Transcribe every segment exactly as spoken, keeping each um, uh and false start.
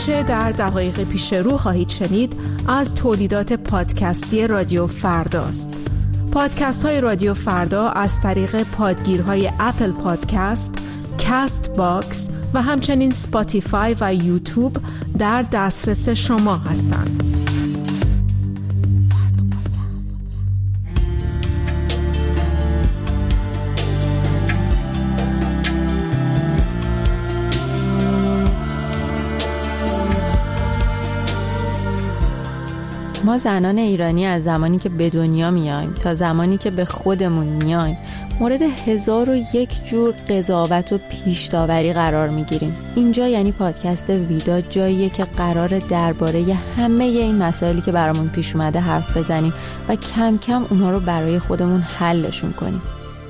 آنچه در دقایق پیش رو خواهید شنید از تولیدات پادکستی رادیو فرداست. پادکست های رادیو فردا از طریق پادگیرهای اپل پادکست، کست باکس و همچنین سپاتیفای و یوتیوب در دسترس شما هستند. ما زنان ایرانی از زمانی که به دنیا میایم تا زمانی که به خودمون میایم مورد هزار و یک جور قضاوت و پیش داوری قرار میگیریم. اینجا یعنی پادکست ویدا جاییه که قرار درباره همه این مسائلی که برامون پیش اومده حرف بزنیم و کم کم اونها رو برای خودمون حلشون کنیم.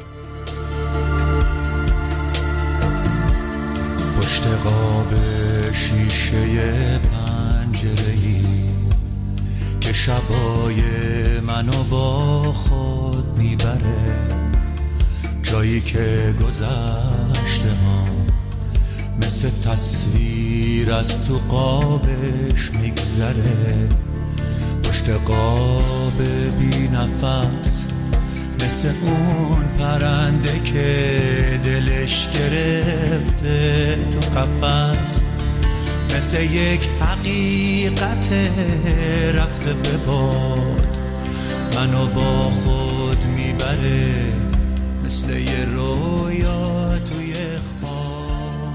پشت قاب شیشه پنجره‌ای که شبای منو با خود میبره، جایی که گذشته ها مثل تصویر از تو قابش میگذره. پشت قاب بی نفس مثل اون پرنده که دلش گرفته تو قفس، مثل یک حقیقت رفته به باد منو با خود میبره، مثل یه رویا توی خواب.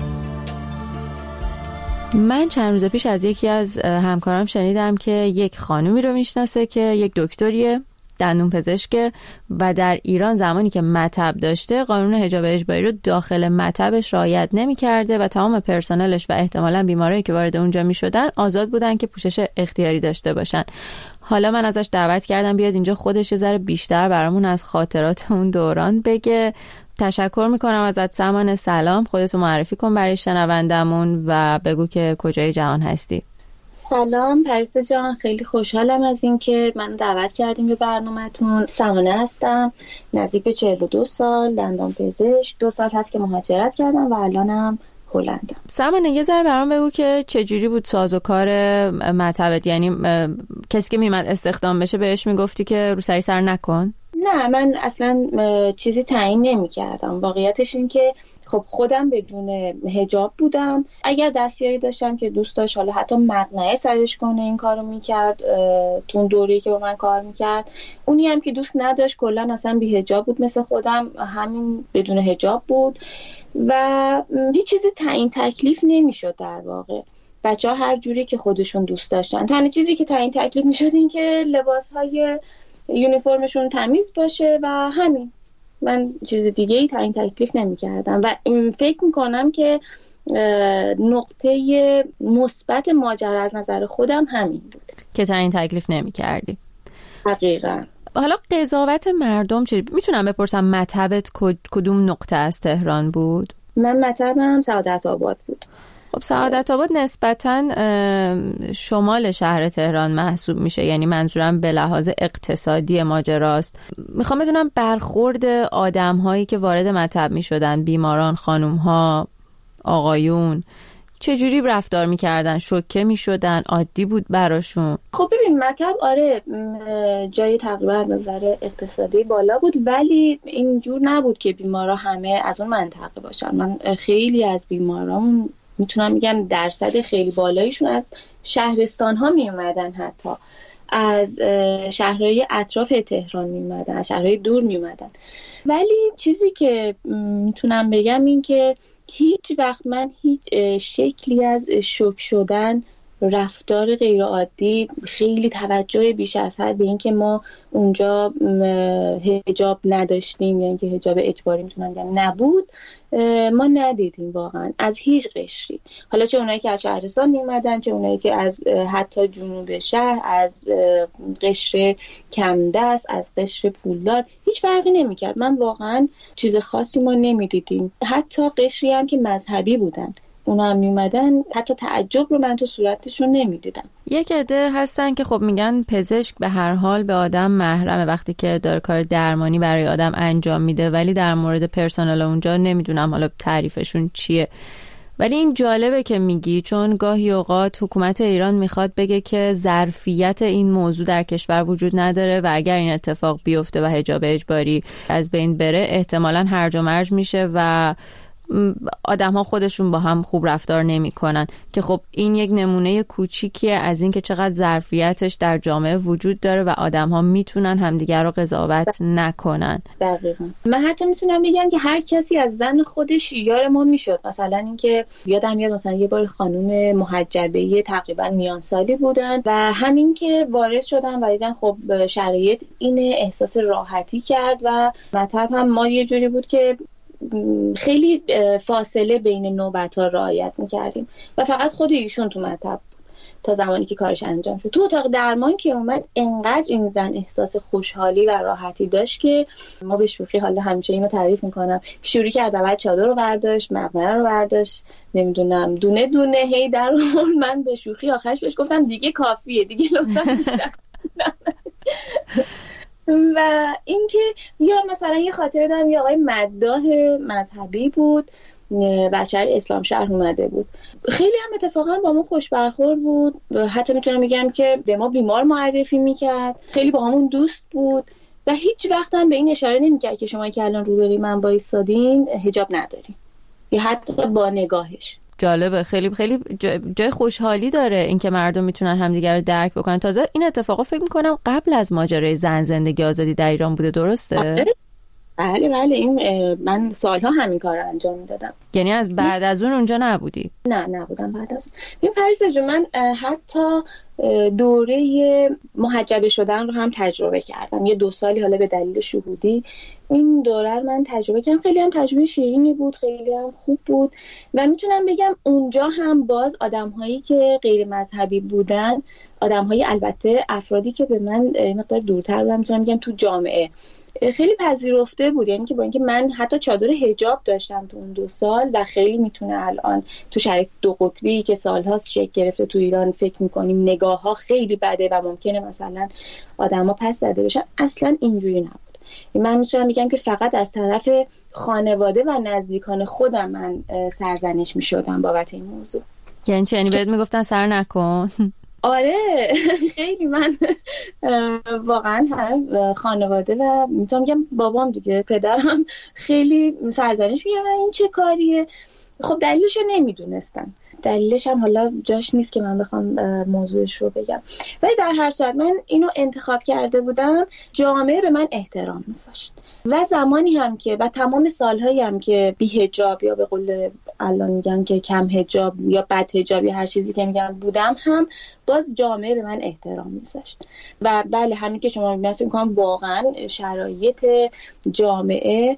من چند روز پیش از یکی از همکارام شنیدم که یک خانومی رو میشناسه که یک دکتریه، دندون پزشک، و در ایران زمانی که مطب داشته قانون حجاب اجباری رو داخل مطبش رعایت نمی‌کرده و تمام پرسنلش و احتمالاً بیمارایی که وارد اونجا می‌شدن آزاد بودن که پوشش اختیاری داشته باشن. حالا من ازش دعوت کردم بیاد اینجا خودش یه ذره بیشتر برامون از خاطرات اون دوران بگه. تشکر میکنم ازت سمانه. سلام، خودتو معرفی کن برای شنوندمون و بگو که کجای جهان هستی. سلام پریسا جان، خیلی خوشحالم از این که من دعوت کردیم به برنامه‌تون. سمانه هستم، نزدیک به چهل و دو سال، دندان پزشک. دو سال هست که مهاجرت کردم و الانم هلندم. سمانه یه ذره برام بگو که چجوری بود سازوکار مطبت؟ یعنی کسی که میمد استخدام بشه بهش میگفتی که رو سری سر نکن؟ نه، من اصلا چیزی تعیین نمی کردم. واقعیتش این که خب خودم بدون حجاب بودم. اگر دستیاری داشتم که دوست داشت حالا حتی مقنعه سرش کنه این کارو میکرد، تو اون دوره‌ای که با من کار میکرد. اونی هم که دوست نداشت کلا اصلا بی حجاب بود مثل خودم، همین بدون حجاب بود و هیچ چیزی تعیین تکلیف نمیشد. در واقع بچه ها هر جوری که خودشون دوست داشتن. تنها چیزی که تعیین تکلیف میشد این که لباسهای یونیفرمشون تمیز باشه و همین. من چیز دیگه ای تعیین تکلیف نمی کردم و فکر میکنم که نقطه مثبت ماجرا از نظر خودم همین بود که تعیین تکلیف نمی کردی. دقیقاً. حالا قضاوت مردم چی؟ میتونم بپرسم مطبت کدوم نقطه از تهران بود؟ من مطبم سعادت آباد بود. خب سعادت آباد نسبتاً شمال شهر تهران محسوب میشه، یعنی منظورم به لحاظ اقتصادی ماجراست. میخوام بدونم برخورد آدم هایی که وارد مطب میشدن، بیماران، خانوم ها، آقایون، چجوری رفتار میکردن؟ شوکه میشدن؟ عادی بود براشون؟ خب ببین مطب آره جای تقریبا از نظر اقتصادی بالا بود، ولی اینجور نبود که بیمارا همه از اون منطقه باشن. من خیلی از بیماران میتونم بگم درصد خیلی بالاییشون از شهرستان ها می اومدن، حتی از شهرهای اطراف تهران می اومدن، از شهرهای دور می اومدن. ولی چیزی که میتونم بگم این که هیچ وقت من هیچ شکلی از شوک شدن، رفتار غیر عادی، خیلی توجه بیش از حد به این که ما اونجا حجاب نداشتیم یا اینکه حجاب اجباری میتونم بگم نبود، ما ندیدیم واقعا از هیچ قشری. حالا چه اونایی که از شهرستان میمدن، چه اونایی که از حتی جنوب شهر، از قشر کم دست، از قشر پولدار، هیچ فرقی نمیکرد. من واقعا چیز خاصی ما نمیدیدیم. حتی قشری هم که مذهبی بودن اونا هم میومدن، حتی تعجب رو من تو صورتشون نمیدیدم. یک عده هستن که خب میگن پزشک به هر حال به آدم محرمه وقتی که داره کار درمانی برای آدم انجام میده، ولی در مورد پرسنل اونجا نمیدونم حالا تعریفشون چیه. ولی این جالبه که میگی، چون گاهی اوقات حکومت ایران میخواد بگه که ظرفیت این موضوع در کشور وجود نداره و اگر این اتفاق بیفته و حجاب اجباری از بین بره احتمالاً هرج و مرج میشه و آدم ها خودشون با هم خوب رفتار نمی کنن، که خب این یک نمونه کوچیکیه از این که چقدر ظرفیتش در جامعه وجود داره و آدم ها میتونن همدیگر رو قضاوت نکنن. دقیقاً. من حتی میتونم بگم که هر کسی از زن خودش یار ما میشد. مثلا اینکه یادم میاد مثلا یه بار خانم محجبه تقریبا میان سالی بودن و همین که وارد شدن و دیدن خب شرایط اینه، احساس راحتی کرد و مطلب هم ما یه جوری بود که خیلی فاصله بین نوبت‌ها رعایت می‌کردیم و فقط خود ایشون تو مطب بود تا زمانی که کارش انجام شد. تو اتاق درمان که اومد انقدر این زن احساس خوشحالی و راحتی داشت که ما به شوخی حالا همیشه اینو تعریف می‌کنم، شروع کرد اول چادر رو برداشت، مقنعه رو برداشت، نمیدونم دونه دونه هی در اون. من به شوخی آخرش بهش گفتم دیگه کافیه، دیگه لطفاً بیشتر. و اینکه یا مثلا یه خاطره دارم، یه آقای مداح مذهبی بود، از شهر اسلام شهر اومده بود، خیلی هم اتفاقا با ما خوش برخورد بود، حتی میتونم بگم که به ما بیمار معرفی میکرد، خیلی با همون دوست بود و هیچ وقت هم به این اشاره نمیکرد که شما که الان روبروی من وایسادین حجاب ندارین، یا حتی با نگاهش. جالبه، خیلی خیلی جای خوشحالی داره اینکه مردم میتونن همدیگر رو درک بکنن. تازه این اتفاقا فکر میکنم قبل از ماجرای زن زندگی آزادی در ایران بوده، درسته؟ بله بله، این من سالها همین کار رو انجام میدادم. یعنی از بعد از اون اونجا نبودی؟ نه نبودم بعد از اون. این پریسا جون، من حتی دوره محجبه شدن رو هم تجربه کردم، یه دو سالی حالا به دلیل شهودی این دوره رو من تجربه کردم. خیلی هم تجربه شیرینی بود، خیلی هم خوب بود و میتونم بگم اونجا هم باز آدم‌هایی که غیر مذهبی بودن، آدم‌های البته افرادی که به من مقدار دورتر بودن، میتونم بگم تو جامعه خیلی پذیرفته بود. یعنی که با اینکه من حتی چادر حجاب داشتم تو اون دو سال و خیلی میتونه الان تو شرایط دو قطبی که سالهاست شکل گرفته تو ایران فکر میکنیم نگاه‌ها خیلی بده و ممکنه مثلا آدم‌ها پس زده بشن، اصلا اینجوری نبود. من میتونم بگم که فقط از طرف خانواده و نزدیکان خودم من سرزنش میشدم بابت این موضوع. یعنی چه؟ یعنی بهت میگفتن سر نکن؟ آره خیلی من واقعا هر خانواده و میتونم بگم بابام دیگه، پدرم خیلی سرزنش میگن این چه کاریه. خب دلیلش رو نمیدونستم، دلیلش هم حالا جاش نیست که من بخوام موضوعش رو بگم، ولی در هر صورت من اینو انتخاب کرده بودم، جامعه به من احترام میذاشت و زمانی هم که و تمام سالهایی هم که بی حجاب یا به قول الان میگن که کم حجاب یا بد حجاب یا هر چیزی که میگن بودم، هم باز جامعه به من احترام میذاشت. و بله همین که شما من فکر می‌کنم واقعا شرایط جامعه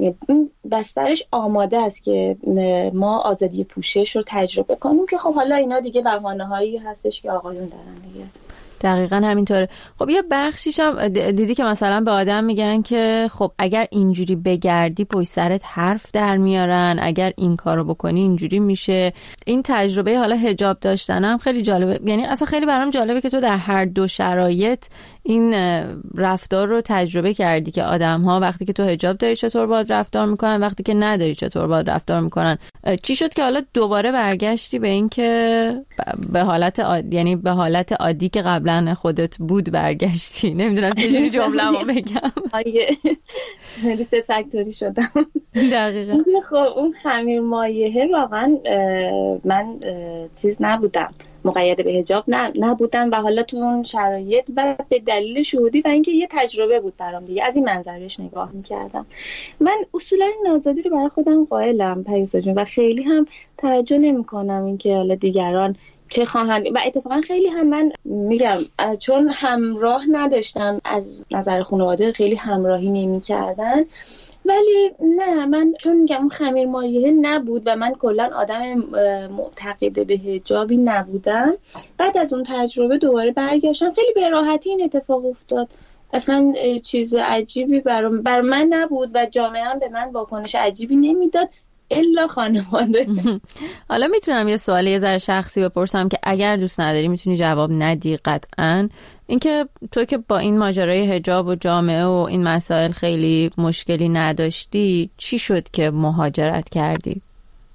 بسترش آماده است که ما آزادی پوشش رو تجربه کنیم، که خب حالا اینا دیگه بهانه‌هایی هستش که آقایون دارن دیگه. دقیقاً همینطوره. خب یه بخشیش هم دیدی که مثلا به آدم میگن که خب اگر اینجوری بگردی پشت سرت حرف در میارن، اگر این کارو بکنی اینجوری میشه. این تجربه حالا حجاب داشتن هم خیلی جالبه، یعنی اصلا خیلی برام جالبه که تو در هر دو شرایط این رفتار رو تجربه کردی که آدم‌ها وقتی که تو حجاب داری چطور باهات رفتار میکنن، وقتی که نداری چطور باهات رفتار میکنن. چی شد که حالا دوباره برگشتی به این که به حالت عادی، یعنی به حالت عادی که قبلا خودت بود برگشتی؟ نمیدونم چجوری جمله‌مو بگم. آیه ریست فکتوری شدم. دقیقاً. خب اون خمیر مایحه واقعا من چیز نبودم، مقید به حجاب نه نبودم و حالا تو اون شرایط و به دلیل شهودی و اینکه یه تجربه بود برام دیگه، از این منظرش نگاه می‌کردم. من اصولا این آزادی رو برای خودم قائلم پریسا جون و خیلی هم توجه نمی‌کنم اینکه حالا دیگران چه خواهند. و اتفاقا خیلی هم من میگم چون همراه نداشتم، از نظر خانواده خیلی همراهی نمی‌کردن، ولی نه من چون میگم اون خمیر مایحه نبود و من کلا آدم معتقد به حجابی نبودم، بعد از اون تجربه دوباره برگشتم، خیلی به راحتی این اتفاق افتاد. اصلا چیز عجیبی برام بر من نبود و جامعه هم به من واکنش عجیبی نمیداد الا خانواده. حالا میتونم یه سوال یه ذره شخصی بپرسم که اگر دوست نداری میتونی جواب ندی قطعاً، اینکه تو که با این ماجرای حجاب و جامعه و این مسائل خیلی مشکلی نداشتی، چی شد که مهاجرت کردی؟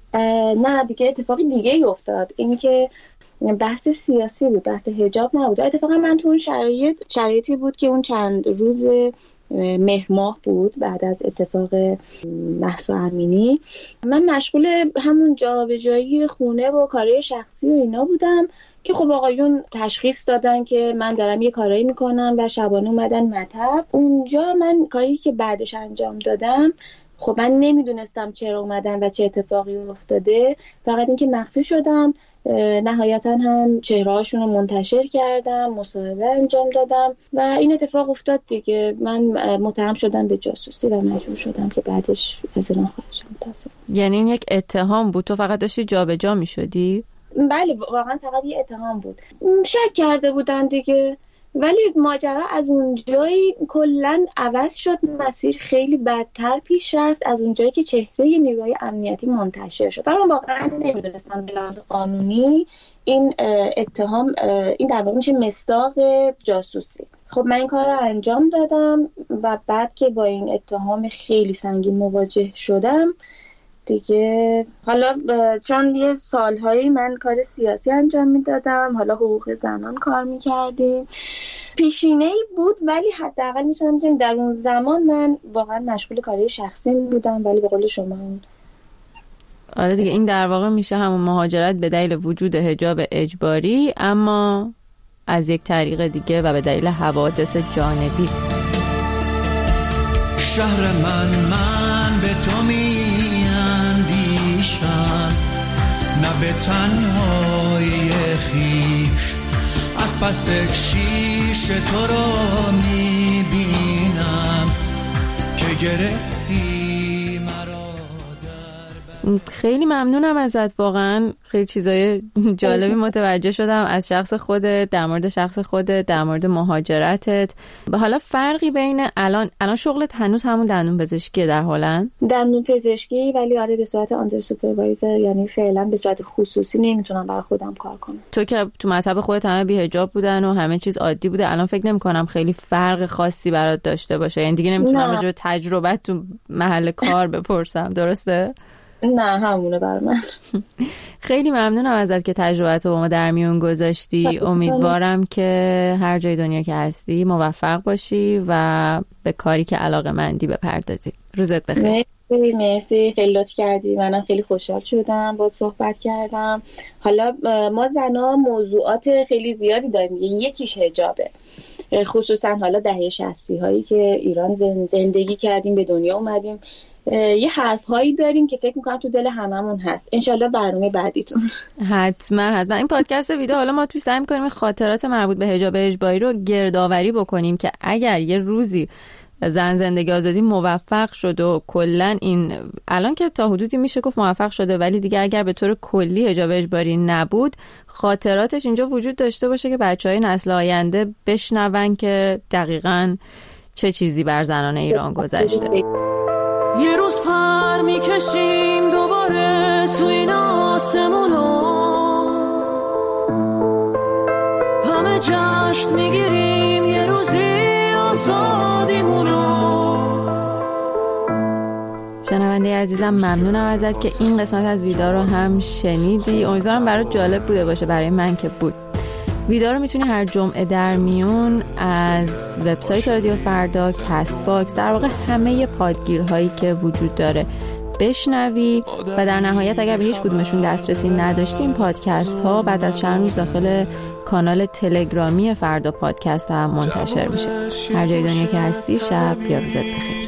نه دیگه اتفاق دیگه ای افتاد، این که بحث سیاسی بود، بحث حجاب نبود. اتفاقا من تو اون شرایط شرایطی بود که اون چند روز مهر ماه بود بعد از اتفاق مهسا امینی، من مشغول همون جابجایی خونه و کارهای شخصی و اینا بودم که خب آقایون تشخیص دادن که من دارم یه کارایی میکنم و شبانه اومدن مطب. اونجا من کاری که بعدش انجام دادم، خب من نمیدونستم چرا اومدن و چه اتفاقی افتاده، فقط اینکه مخفی شدم. نهایتا هم چهرهاشون رو منتشر کردم، مصاحبه انجام دادم و این اتفاق افتاد دیگه. من متهم شدم به جاسوسی و مجبور شدم که بعدش از ایران خارج شم. متاسفم. یعنی این یک اتهام بود، تو فقط داشتی جابجا میشدی؟ بله واقعا فقط یه اتهام بود، شک کرده بودن دیگه. ولی ماجرا از اونجایی کلن عوض شد، مسیر خیلی بدتر پیش رفت از اونجایی که چهره نیروهای امنیتی منتشر شد. من واقعا نمیدونستم به لحاظ قانونی این اتهام، این در واقع میشه مصداق جاسوسی. خب من این کار رو انجام دادم و بعد که با این اتهام خیلی سنگین مواجه شدم دیگه، حالا چون یه سالهایی من کار سیاسی انجام میدادم، حالا حقوق زنان کار میکردیم، پیشینه‌ای بود، ولی حداقل میتونم بگم در اون زمان من واقعا مشغول کاری شخصی بودم. ولی به قول شما اون آره دیگه، این در واقع میشه همون مهاجرت به دلیل وجود حجاب اجباری، اما از یک طریق دیگه و به دلیل حوادث جانبی. شهر من من به تو میاندیشم، نه به تنهایی خیش، از پس شیش تو رو میبینم که گرفتی مرا در. خیلی ممنونم ازت، واقعا خیلی چیزای جالبی متوجه شدم از شخص خودت، در مورد شخص خودت، در مورد مهاجرتت. حالا فرقی بین الان الان شغلت هنوز همون دندون پزشکی در هلند؟ دندون پزشکی، ولی آره به صورت آندر سوپروایزر، یعنی فعلا به صورت خصوصی نمیتونم برای خودم کار کنم. تو که تو مطب خودت همه بی حجاب بودن و همه چیز عادی بوده، الان فکر نمی‌کنم خیلی فرق خاصی برات داشته باشه، یعنی دیگه نمیتونم راجع به تجربت تو محل کار بپرسم، درسته؟ نه همونه برای من. خیلی ممنونم ازت که تجربت رو با ما در میون گذاشتی. امیدوارم که هر جای دنیا که هستی موفق باشی و به کاری که علاقه‌مندی بپردازی. روزت بخیر. مرسی مرسی، خیلی لطف کردی، منم خیلی خوشحال شدم باهات صحبت کردم. حالا ما زنا موضوعات خیلی زیادی داریم، یکیش حجابه، خصوصا حالا دهه شصتی هایی که ایران زندگی کردیم، به دنیا اومدیم، یه حرف هایی داریم که فکر میکنم تو دل هممون هست. انشالله برنامه بعدیتون حتما حتما این پادکست ویدیو، حالا ما توی سعی میکنیم خاطرات مربوط به حجاب اجباری رو گردآوری بکنیم که اگر یه روزی زن زندگی آزادی موفق شد و کلا این الان که تا حدودی میشه گفت موفق شده، ولی دیگه اگر به طور کلی حجاب اجباری نبود، خاطراتش اینجا وجود داشته باشه که بچهای نسل آینده بشنون که دقیقاً چه چیزی بر زنان ایران گذشته. یه روز پر میکشیم دوباره تو این آسمونو، همه جشن میگیریم یه روزی آزادیمونو. شنونده عزیزم ممنونم ازت که این قسمت از ویدیو رو هم شنیدی. امیدوارم برات جالب بوده باشه، برای من که بود. ویدیو رو میتونی هر جمعه در میون از وبسایت رادیو فردا، کست باکس، در واقع همه پادگیرهایی که وجود داره بشنوی و در نهایت اگر به هیچ کدومشون دسترسی نداشتی، این پادکست ها بعد از چند روز داخل کانال تلگرامی فردا پادکست هم منتشر میشه. هر جای دنیا که هستی، شب یا روزت بخیر.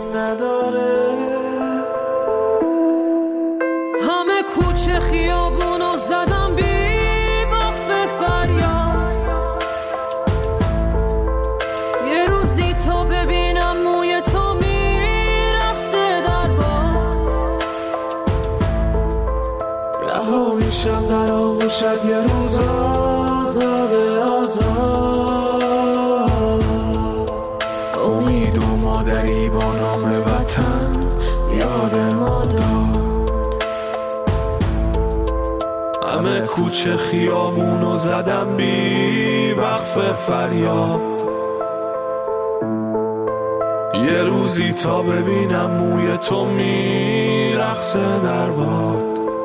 همه کوچه خیابونو زدم بی وقف فریاد، یه روزی تو ببینم موی تو میرقصه در باد، رها میشم در آغوشت یه روز آزاد آزاد، امید و مادری با نام وطن یاد ما داد. همه کوچه خیابونو زدم بی وقف فریاد، یه روزی تا ببینم موی تو میرقصه در باد.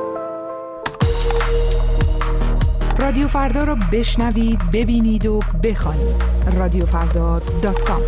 رادیو فردا را بشنوید، ببینید و بخوانید. رادیو فردا دات کام.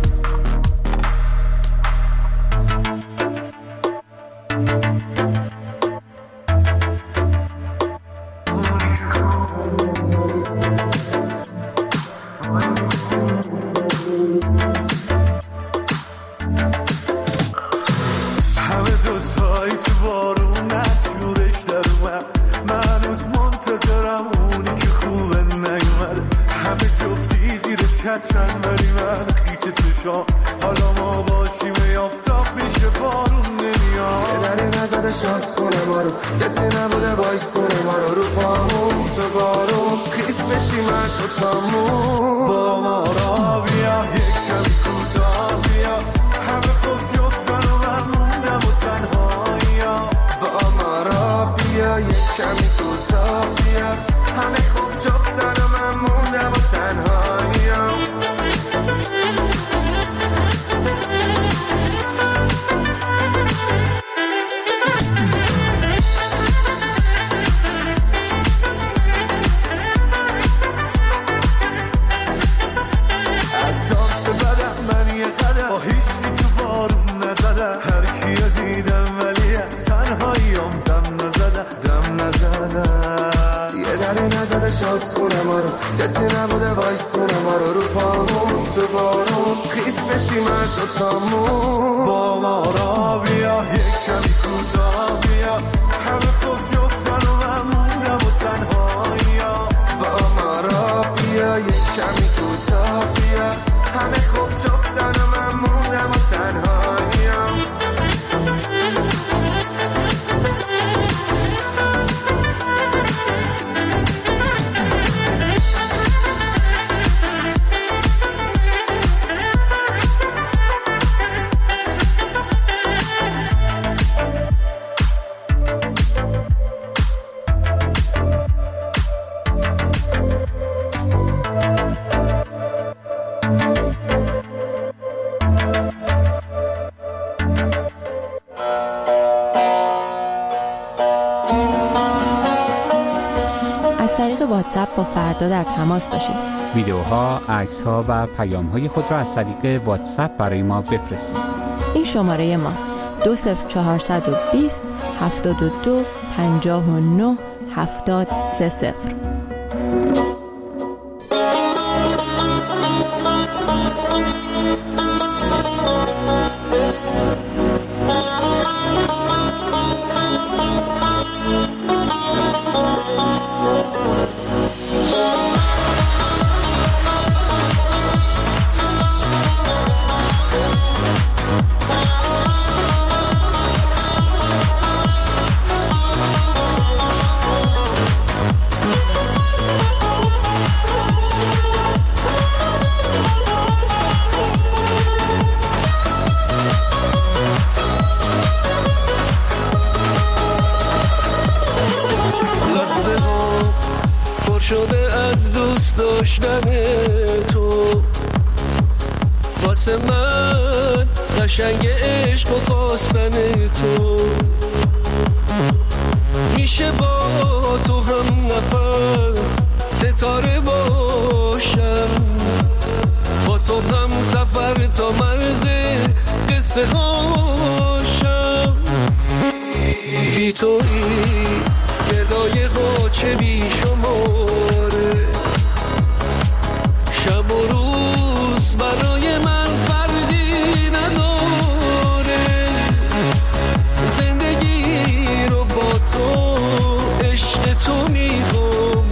از طریق واتساپ با فردا در تماس باشید. ویدیوها، عکس‌ها و پیام‌های خود را از طریق واتساپ برای ما بفرستید. این شماره ماست: دو صفر چهارصد و بیست هفتاد و دو پنجاه و نه هفتاد سه صفر. شده از دوست داشتن تو، واسه من قشنگ عشق و خواستن تو. میشه با تو هم نفس ستاره باشم، با تو هم سفر تا مرز قصه هاشم. بی تویی گردای غاچه بی شماره، شب و روز برای من فردی نداره. زندگی رو با تو عشق تو میخوام،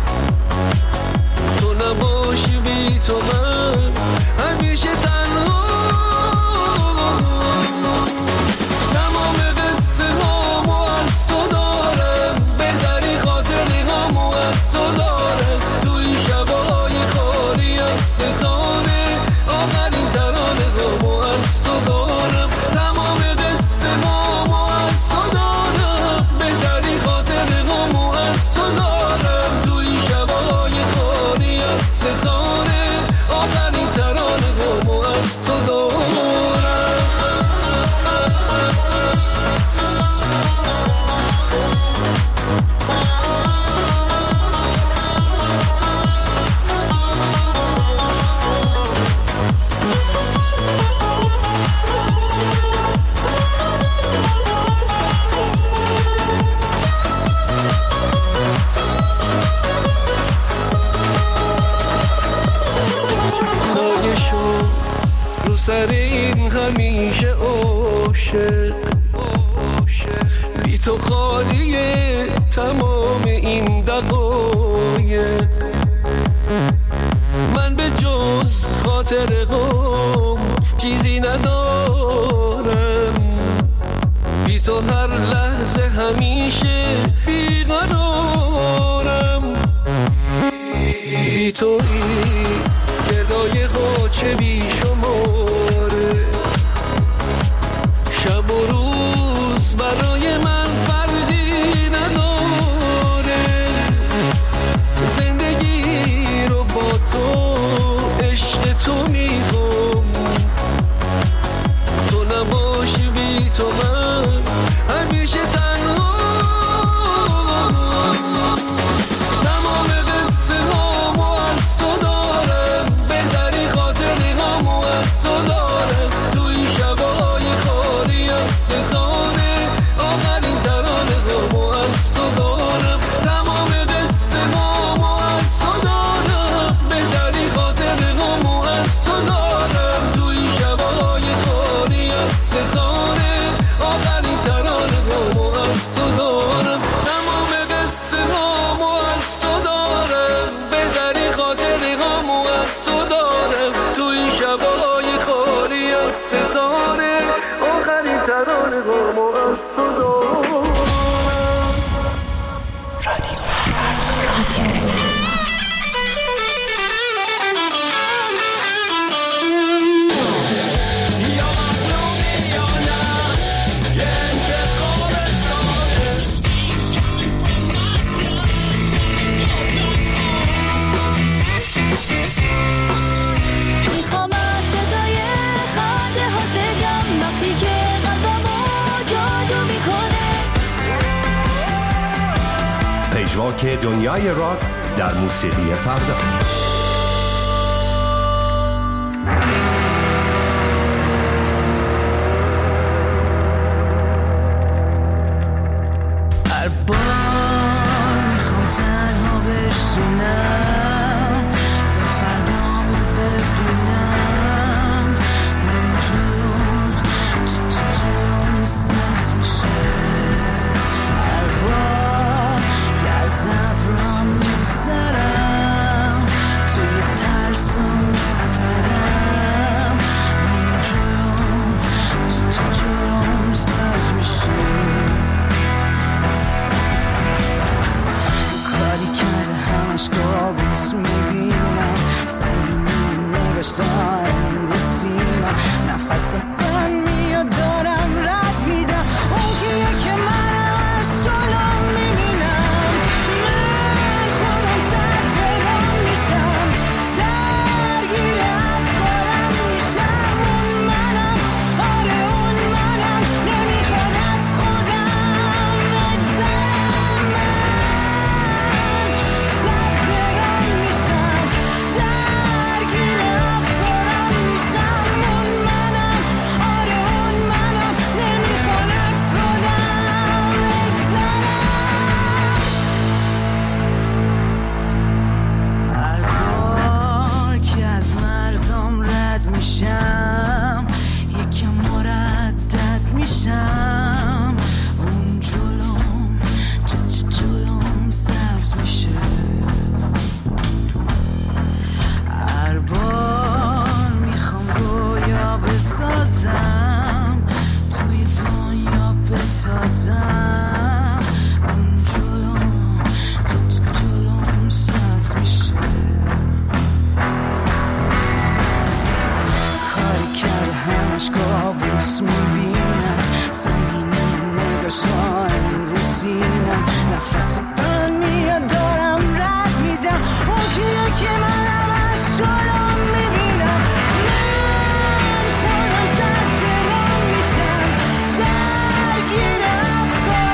تو نباشی بی تو من همیشه تنها. تمام قصه هامو از تو دارم، بهتری خاطری هامو از تو دارم. توی شبای خالی از ستاره، آخرین ترانه هامو از تو دارم. تمام قصه هامو از تو دارم، بهتری خاطری هامو از تو دارم. توی شبای خالی از ستاره، آخرین ترانه هامو از سر این همیشه عاشق، بی تو خالیه تمام این دقایق. من به جز خاطر غم چیزی ندارم، بی تو هر لحظه همیشه بیقرارم. بی تو این گدای غاچه بی شماره، شب و روز برای من فرقی نداره. زندگی رو با تو عشق تو میخوام، تو نباشی بی تو من همیشه تنها. تمام قصه هامو از تو دارم، بهتری خاطری هامو از تو دارم. تو این شبای خالی از ستاره، آخرین ترانه هامو از تو دارم. تمام قصه هامو از تو دارم، بهتری خاطری هامو از تو دارم. تو این شبای خالی از ستاره، آخرین ترانه هامو از تو دارم. تمام قصه هامو از تو دارم، بهتری خاطری هامو از تو دارم. تو این شبای خالی از ستاره، آخرین ترانه هامو از تو دارم. یا مظلومی یا نه، یه انتخاب ساده. میخوام از صدای خنده ها بگم وقتی که قلبمو جادو میکنه. پژواک دنیای راک در موسیقی فردا. هر بار میخوام تنها بشینم تا فردام رو ببینم. من جلوم ج- ج- جلوم سبز میشه. هر بار که از ابرام میگذرم توی ترسم میپرم. من جلوم ج- ج- جلوم سبز میشه. کاری کرده همش کابوس میبینم، سنگینی نگشتن رو سینم. نفسم من میاد دارم رد میدم، اون کیه که من از جلوم میبینم. من خودم سر دلم میشم، درگیر افکارم میشم. اون منم، آره اون منم، نمیخواد از خودم بگذرم. سر دلم میشم، درگیر افکارم میشم. اون منم، آره اون منم، نمیخواد از خودم بگذرم. هر بار که از مرزم رد میشم یکم مردد میشم. اون جلوم ج- ج- جلوم سبز میشه. هر بار میخوام رویا بسازم، توی دنیا بتازم. اون جلوم ج- ج- جلوم سبز میشه. کاری کرده همش کابوس میبینم، سنگینی نگاشتن رو سینم. نفس من میاد دارم رد میدم، اون کیه که من همش جلوم میبینم. من خودم سر دلم میشم، درگیر افکارم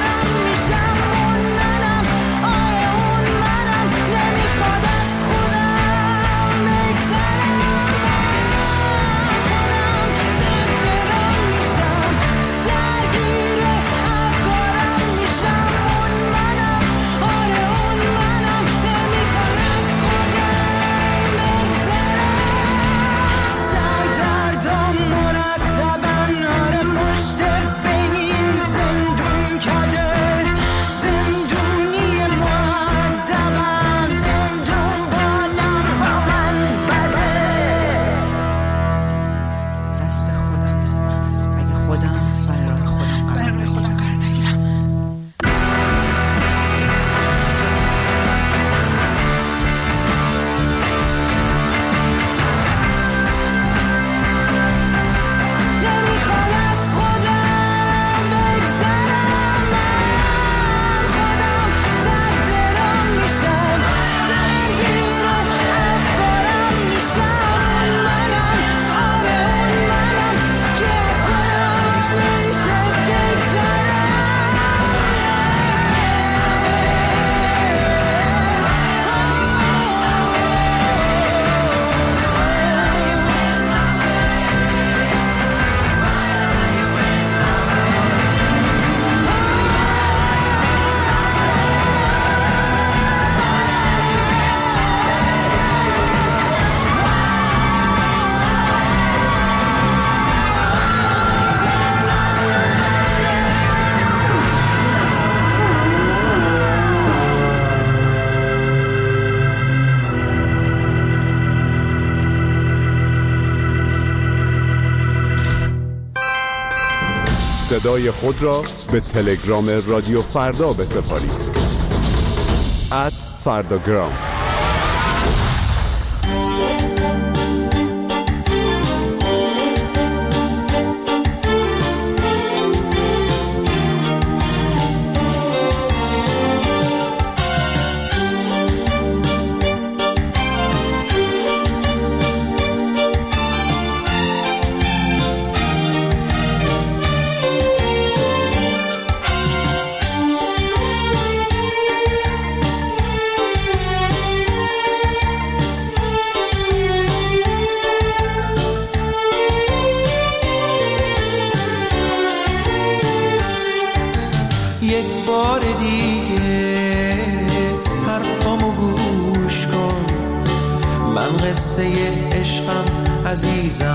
صدای خود را به تلگرام رادیو فردا بسپارید. ات فرداگرام. یک بار دیگه حرفامو گوش کن، من قصه عشقم عزیزم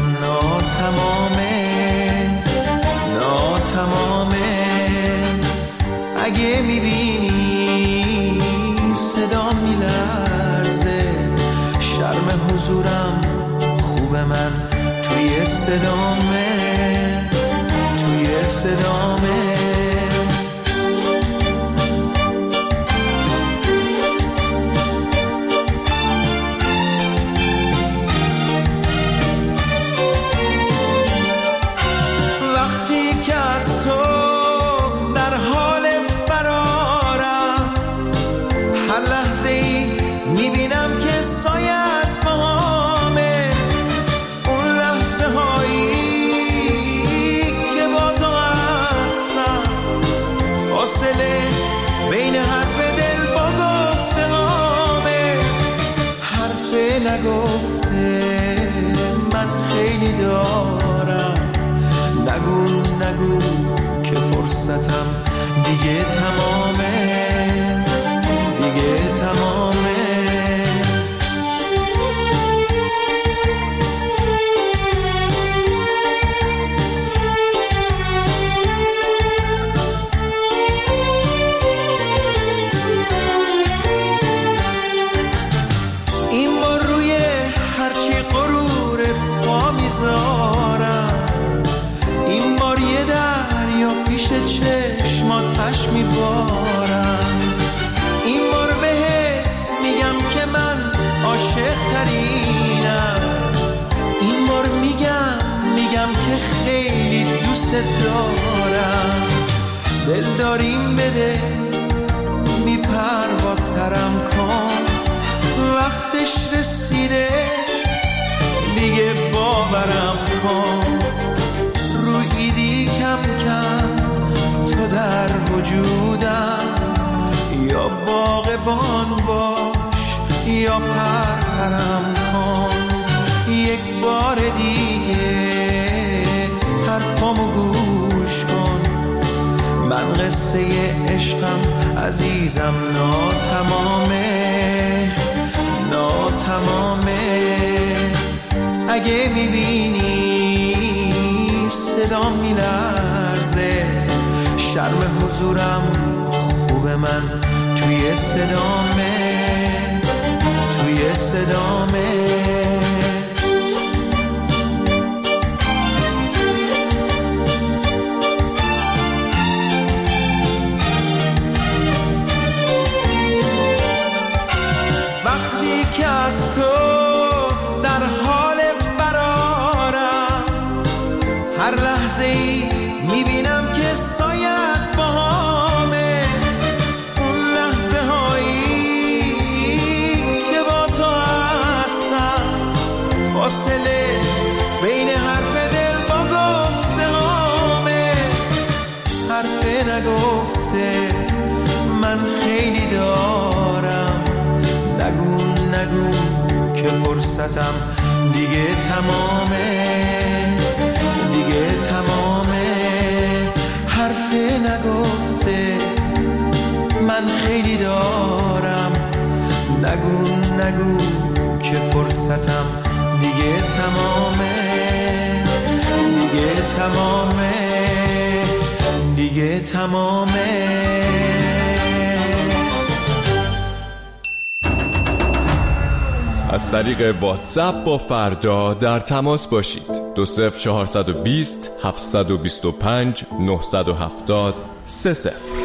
ناتمامه ناتمامه. اگه میبینی صدا میلرزه، شرم حضورم خوب من توی صدامه توی صدامه. بین حرف دل با گفته هامه، حرف نگفته من خیلی دارم. نگو نگو که فرصتم دیگه تمامه دیگه تمامه. این بار یه دریا پیش چشماتش میبارم. این بار بهت میگم که من عاشق ترینم. این بار میگم میگم که خیلی دوست دارم. دل داریم بده بی پرواترم کن، وقتش رسیده دیگه باورم کن. رو ایدی کم کم تو در وجودم، یا باغبان باش یا پرپرم کن. یک بار دیگه حرفامو گوش کن، من قصه عشقم عزیزم ناتمامه ناتمامه. اگه میبینی صدا میلرزه، شرم حضورم خوب من توی صدامه توی صدامه. وقتی که از تو در حال هر لحظه ای میبینم که سایت با همه، اون لحظه هایی که با تو هستم، فاصله بین حرف دل با گفته همه، حرف نگفته من خیلی دارم. نگو نگو که فرصتم دیگه تمامه دیگه تمامه. حرف نگفته من خیلی دارم. نگو نگو که فرصتم دیگه تمامه دیگه تمامه دیگه تمامه. از طریق واتساپ با فردا در تماس باشید. دو صفر چهارصد و بیست هفتصد و بیست و پنج نهصد و هفتاد سه صفر.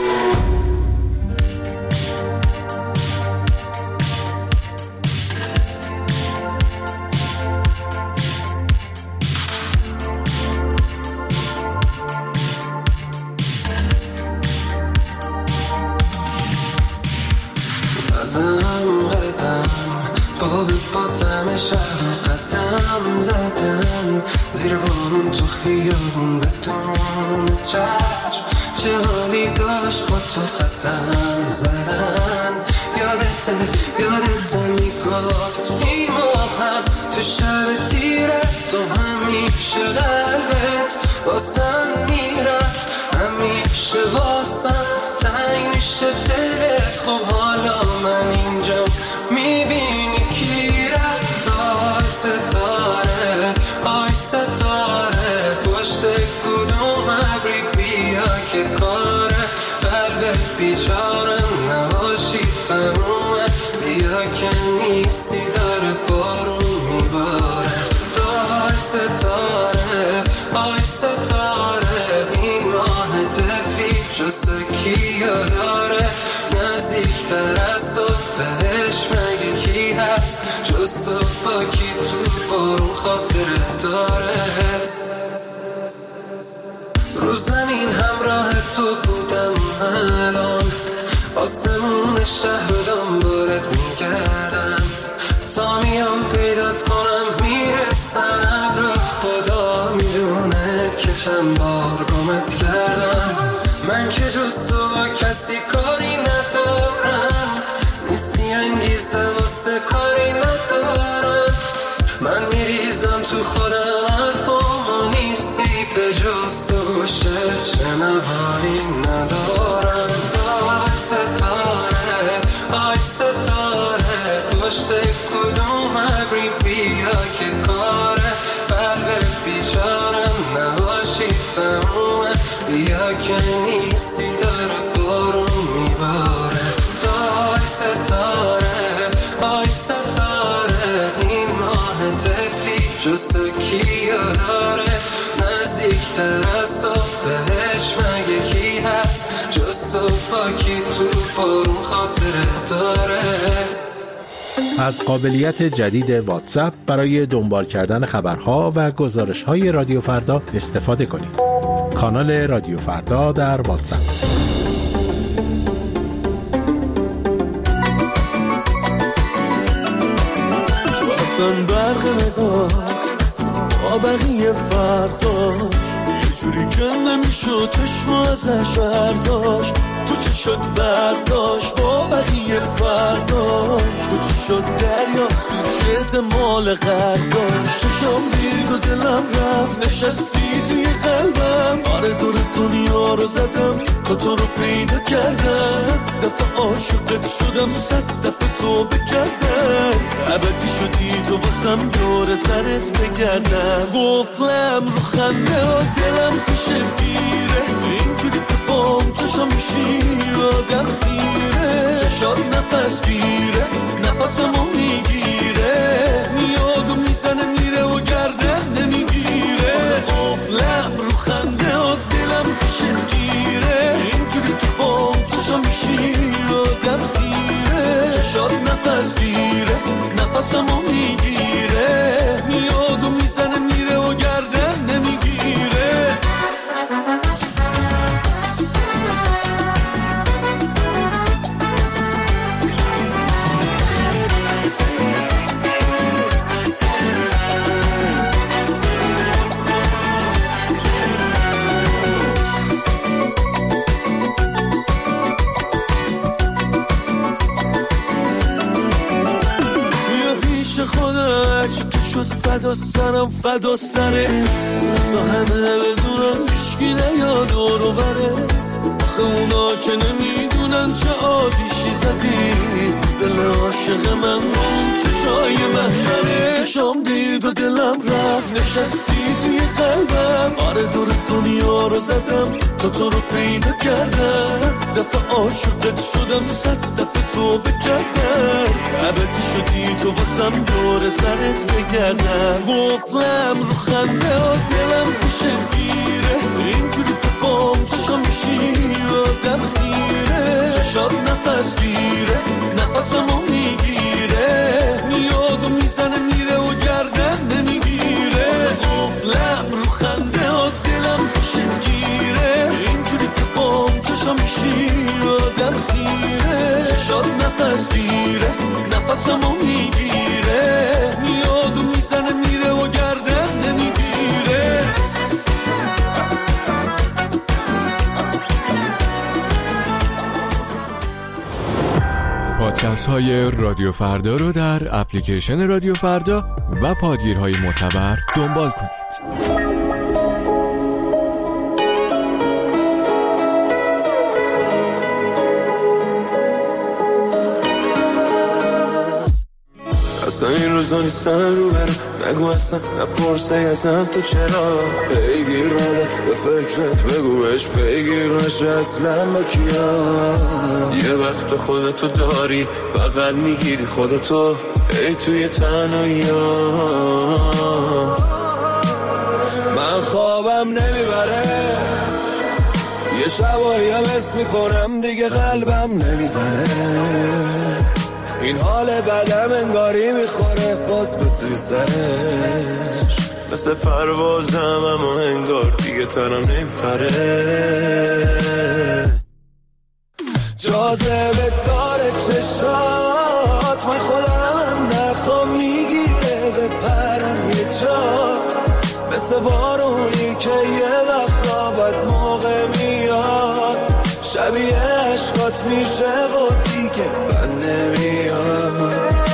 زیر بارون تو خیابون بدون چتر چه حالی داشت با تو قدم زدن. یادته یادته میگفتی ما هم تو شب تیره تو همیشه قلبت واسم میرفت همیشه واسم تنگ میشه دلت. خب حالا من اینجا میبینی کی رفت. آی ستاره آی ستاره پشت کدوم ابری بیا که کاره قلب بیچاره نباشی تمومه بیا که نیستی داره بارون میباره. آی ستاره آی ستاره این ماه تفلی جز تو کیا داره نزدیکتر از تو بهش مگه کی هست جز تو با کی تو بارون خاطره داره. رو زمین همراه تو بودم الان آسمون شهر دنبالت میگردم تا میام پیدات کنم میرسم ابر خدا میدونه که چند بار گمت کردم. من که جز تو با کسی کاری ندارم نیستی انگیزه واسه کاری ندارم. من میریزم تو خودم حرفامو نیستی به جز تو گوشه شنوایی ندارم. آی ستاره آی ستاره پشت کدوم ابری بیا که کاره قلب بیچارم نباشی تمومه بیا که نیستی داره بارون میباره. آی ستاره آی ستاره این ماه تفلی جز تو کیا داره نزدیکتر از تو بهش مگه کی هست جز تو با کی تو بارون خاطره داره. از قابلیت جدید واتساپ برای دنبال کردن خبرها و گزارش‌های رادیو فردا استفاده کنید. کانال رادیو فردا در واتساپ. تو اصلا برق نگات با بقیه فرق داشت یه جوری که نمیشد چشم ازش برداشت. تو چه شد برداشت با بقیه فرق داشت. تو چه شد دریاست تو شد مال غرق داشت. چشم دید و دلم رفت نشستی توی قلبم. آره دور دنیا رو زدم تا تو رو پیدا کردم. صد دفعه عاشقت شدم صد دفعه تو بکردم. ابدی شدی تو واسم دور سرت بگردم. قفلم رو خنده و دلم پیشت گیره اینجوری که بام چشم میشی آدم خیره. چشات نفس گیره نفسمو میگیره میاد و میزنه میره و گردن نمیگیره. قفلم رو خنده و دلم پیشت گیره اینجوری که بام چشم میشی آدم خیره. چشات نفس گیره نفسمو میگیره میاد و میزنه میره و گردن نمیگیره. شد فدا سرم فدا سرت تا همه بدونن هیشگی نیاد دور و برت. آخه اونا که نمیدونن چه آزیشی زدی دل عاشق من اون چشای محشره. چشام دید و دلم رفت نشستی توی قلب قلبم. آره دور دنیا رو زدم تا تو رو پیدا کردم. صد دفعه عاشقت شدم، صد دفعه تو بکردم. عبدی شدی تو واسم دور سرت بگردم. قفلم رو خنده ها دلم پیشت گیره، اینجوری که قام چشم میشی آدم خیره. چشات نفس گیره نفسمو میگیره، یادو میزنه میره و گردن نمیگیره. قفلم رو خنده ها دلم پیشت گیره، اینجوری که قام چشم میشی آدم خیره. چشات نفس گیره نفسمو میگیره، یادو میزنه میره و گردن نمیگیره. پادکست های رادیو فردا رو در اپلیکیشن رادیو فردا و پادگیرهای معتبر دنبال کنید. اصلا این روزا نیستن رو برم، نگو اصلا نپرسه ازم تو چرا. پیگیر منه به فکرت بگوش، پیگیر نشه اصلا با کیا. یه وقت خودتو داری بغل میگیری خودتو، ای توی تنهایی ها. من خوابم نمیبره، یه شبایی هم اسم میکنم دیگه قلبم نمیزنه. این حال بدم انگاری میخوره باز به توی سرش، مثل پروازم اما انگار دیگه تنم نمیپره. جاذبه داره چشات، من خودم نخوام میگیره به پرم یه جا. مثل بارونی که یه وقتا بد موقع میاد، شبیه عشقات میشه و دیگه من نمیام.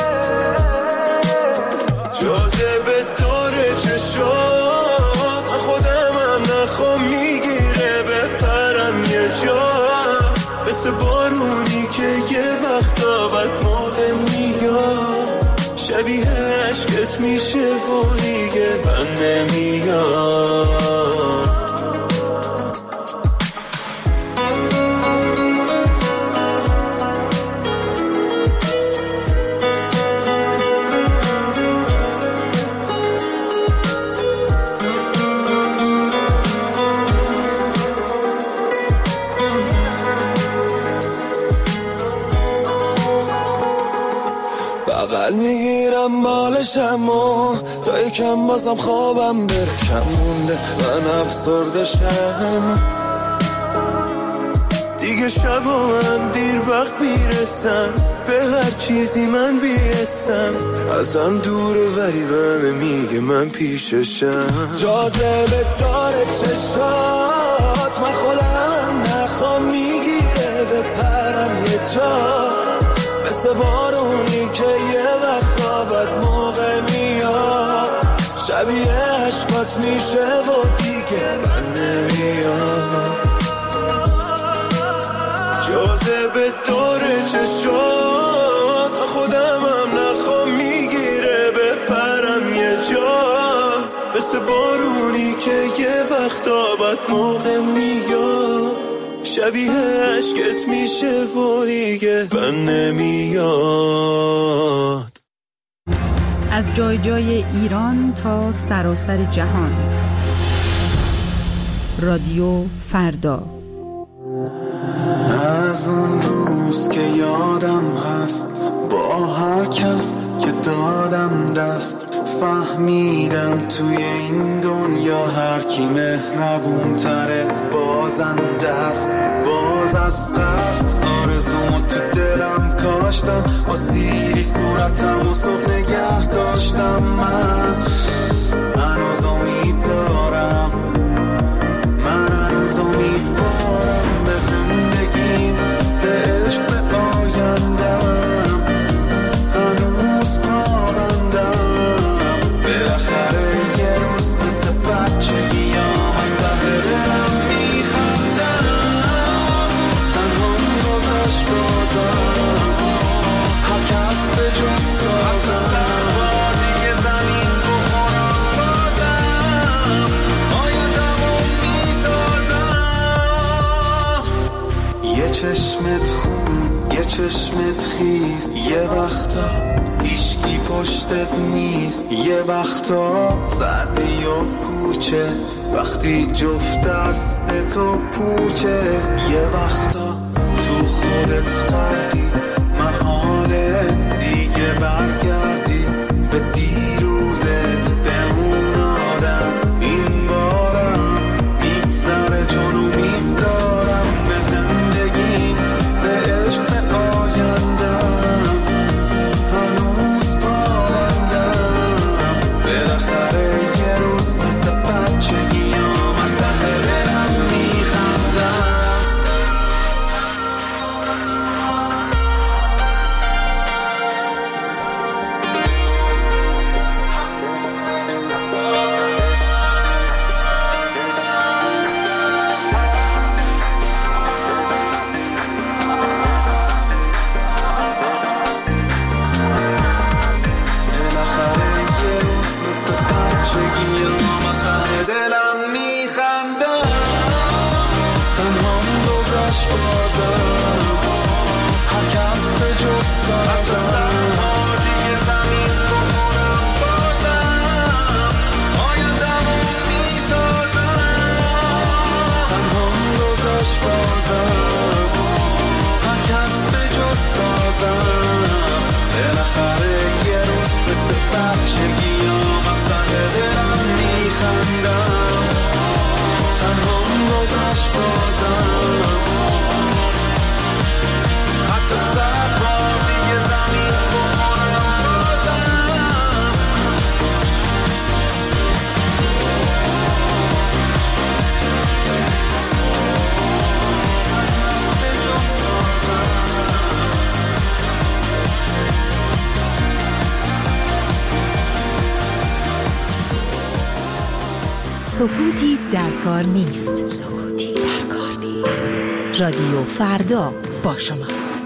جاذبه دوره چشات، من خودمم نخوام میگیره به پرم یه جا. مثل بارونی که یه وقتا بد موقع میاد، شبیه عشقت میشه و دیگه من نمیام. بغل میگیرم بالشم و تا یکم بازم خوابم بره کم مونده، من افسرده شم دیگه. شبام دیر وقت میرسم به هر چیزی من بیستم، ازم دوره ولی بهمه میگه من پیششم. جاذبه داره چشات، من خودم نخوام میگیره به پرم یه جا. مثل بارونی که یه وقتا بد موقع میاد، شبیه عشقات میشه و دیگه من نمیام. جاذبه دوره چشات، خودمم نخوام میگیره به پرم یه جا. مثل بارونی که یه وقتا بد موقع میاد، شبیه عشقت میشه و دیگه من نمیاد. از جای جای ایران تا سراسر جهان، رادیو فردا. از اون روز که یادم هست با هر کس که دادم دست، فهمیدم توی این دنیا هر کی مهربون تره بازنده است. باز از قصد آرزومو تو دلم کاشتم، با سیری صورتم و صبح نگه داشتم. من هنوز امید دارم، من هنوز امیدوارم به زندگیم، به عشق، به آیندم. هنوز پابندم، بالاخره یه روز مثل بچگیام از ته دلم میخندم. تنها گذشت بازم، هر کس به جز سازم. دیگه زمین بخورم چشمت خیز، یه وقتا هیچکی پشتت نیست، یه وقتا سردی و کوچه وقتی جفت دست تو پوچه، یه وقتا تو خودت غرقی محاله دیگه برگردی به دیروزت، به اون آدم. این بارم میگذره چون امید دارم به زندگی، به عشق آیندم هنوز پایندم. بالاخره یه روز مثل بچگیام از ته دلم میخندم. سکوتی در کار نیست. سکوتی در کار نیست. رادیو فردا با شماست.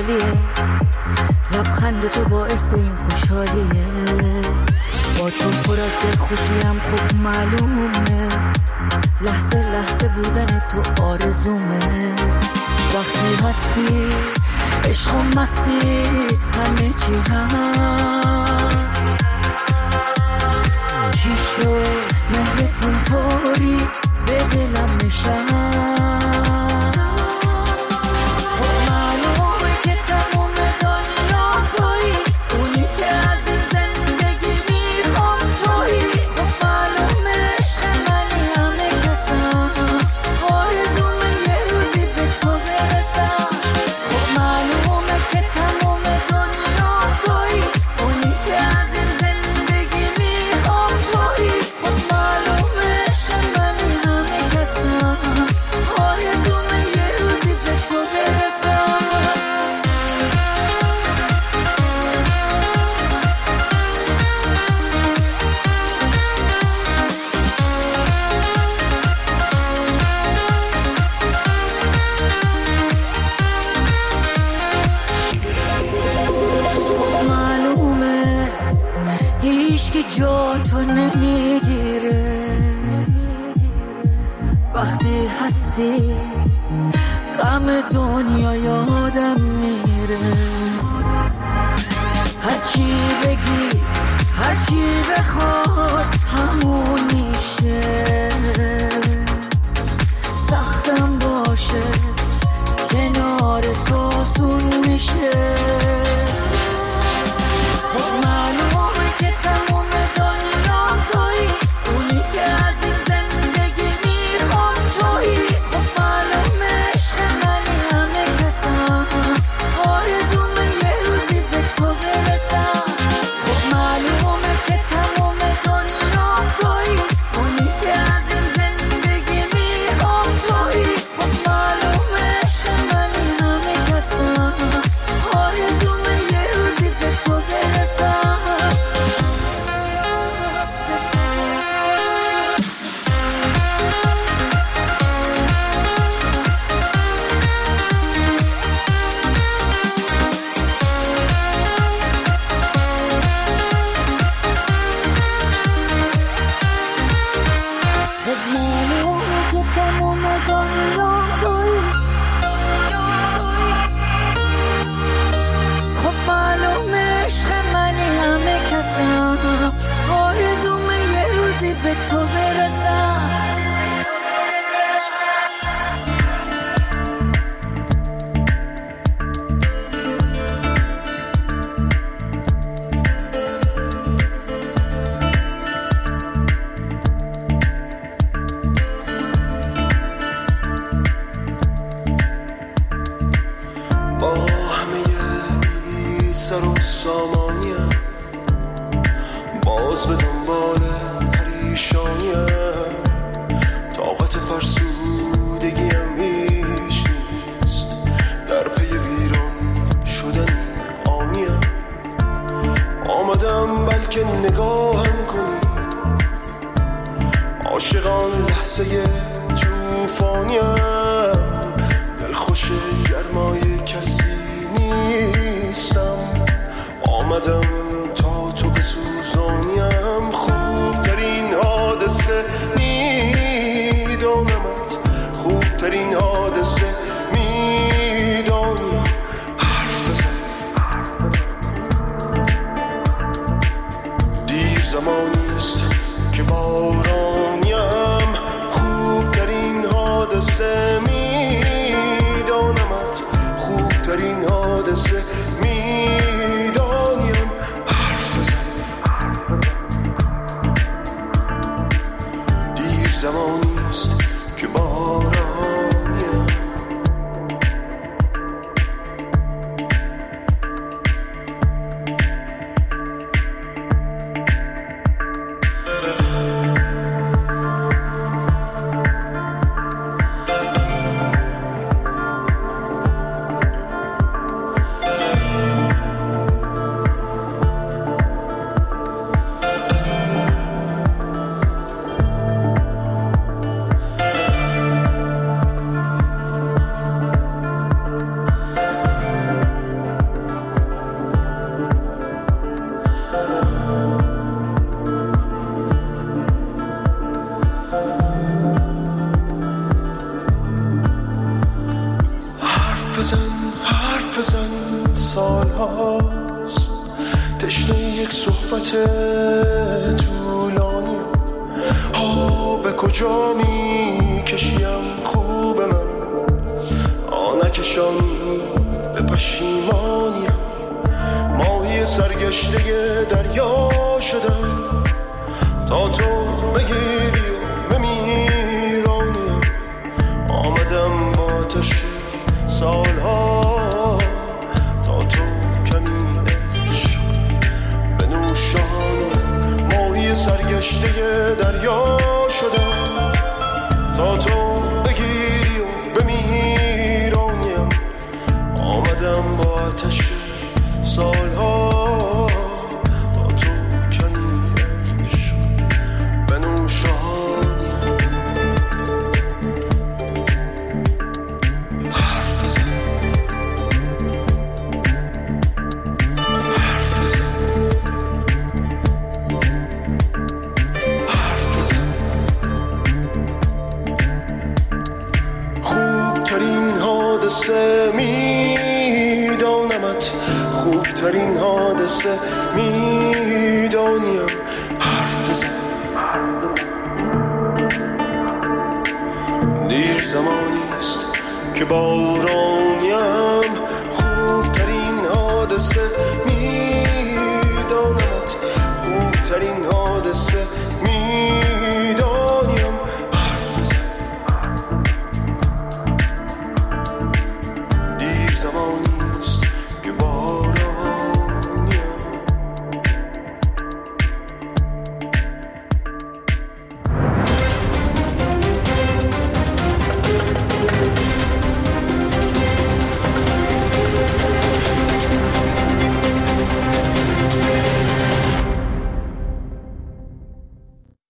حالیه، لبخند تو باعث این خوشحالیه، با تو پر از دلخوشیم خوب معلومه، لحظه لحظه بودن تو آرزومه، وقتی هستی عشق و مستی همه چی هست، چی شد مهرت اینطوری به دلم نشست، خب معلومه که تموم دنیا تویی، اونی که از این زندگی میخوام تویی، خب معلومه عشق منی همه کسم، آرزومه یه روزی به تو برسم، خب معلومه که تموم دنیا تویی، اونی که از این زندگی میخوام تویی، خب معلومه عشق منی همه کسم، آرزومه یه روزی به تو برسم. خب معلومه هیچ که جا تو نمیگیره، وقتی هستی غم دنیا یادم میره، هرچی بگی هرچی بخواد همون میشه، سختم باشه کنار تو سون میشه، خب معلومه که تموم دنیا تویی، اونی که از این زندگی میخوام تویی، خب معلومه عشق منی همه کسم، آرزومه یه روزی به تو برسم، خب معلومه که تموم دنیا تویی، اونی که از این زندگی میخوام تویی، خب معلومه عشق منی همه کسم، آرزومه یه روزی به تو برسم. خب معلومه که تموم دنیا تویی، خب معلومه عشق منی همه کسم، آرزومه یه روزی به تو برسم. با همه بی سر و سامانیم، باز به دنبال پریشانیم، طاقت فرسودگیم هیچ نیست، در پی ویران شدن آنیم، آمدم بلکه نگاهم کنی، عاشقان لحظه توفانیم، دلخوش گرمای کسی نیستم، آمدم تا تو بسوزانیم، خوبترین حادثه میدانمت، خوبترین حادثه میدانیم، حرف بزن دیر زمانیست که بارانیم، خوبترین حادثه میدانمت، خوبترین حادثه میدانیم، حرف بزن دیر زمانیست که بارانیم. سالهاست تشنه یک صحبت طولانی ها به کجا می کشیم خوب من آنکشان به پشیمانیم ماهی سرگشته دریا شدم تا تو بگیری و بمیرانیم آمدم با آتش سالها تا تو کمی عشق بنوشان ماهی سرگشته دریا شدم تا تو بگیری و بمیرانیم آمدم با آتش سالها تا تو کمی عشق بنوشانی حرف بزن حرف بزن حرف بزن خوبترین حادثه میدانمت خوبترین حادثه میدانیم حرف بزن دیر زمانیست که بارانیم